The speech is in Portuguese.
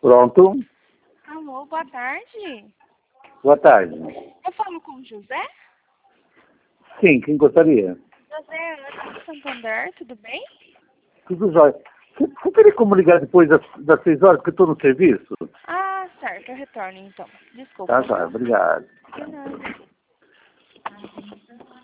Pronto. Alô, boa tarde. Boa tarde. Eu falo com o José? Sim, quem gostaria? José, Ana do Santander, tudo bem? Tudo jóia. Você teria como ligar depois das 6 horas, que eu estou no serviço? Ah, certo, eu retorno então. Tá, Desculpa. jóia. Obrigado. De nada.